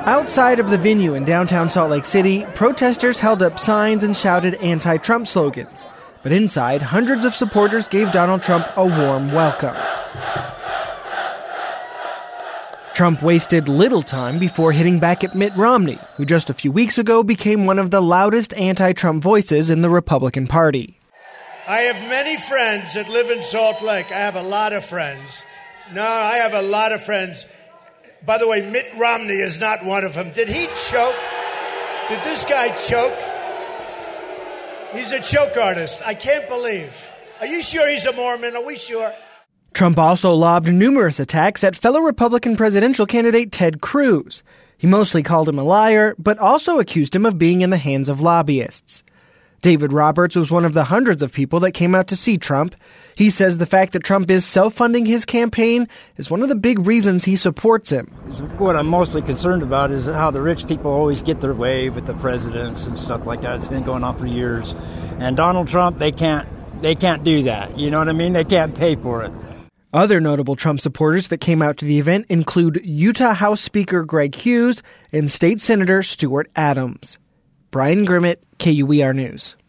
Outside of the venue in downtown Salt Lake City, protesters held up signs and shouted anti-Trump slogans. But inside, hundreds of supporters gave Donald Trump a warm welcome. Trump wasted little time before hitting back at Mitt Romney, who just a few weeks ago became one of the loudest anti-Trump voices in the Republican Party. I have many friends that live in Salt Lake. I have a lot of friends. I have a lot of friends. By the way, Mitt Romney is not one of them. Did he choke? Did this guy choke? He's a choke artist. I can't believe. Are you sure he's a Mormon? Are we sure? Trump also lobbed numerous attacks at fellow Republican presidential candidate Ted Cruz. He mostly called him a liar, but also accused him of being in the hands of lobbyists. David Roberts was one of the hundreds of people that came out to see Trump. He says the fact that Trump is self-funding his campaign is one of the big reasons he supports him. What I'm mostly concerned about is how the rich people always get their way with the presidents and stuff like that. It's been going on for years. And Donald Trump, they can't do that. You know what I mean? They can't pay for it. Other notable Trump supporters that came out to the event include Utah House Speaker Greg Hughes and State Senator Stuart Adams. Brian Grimmett, KUER News.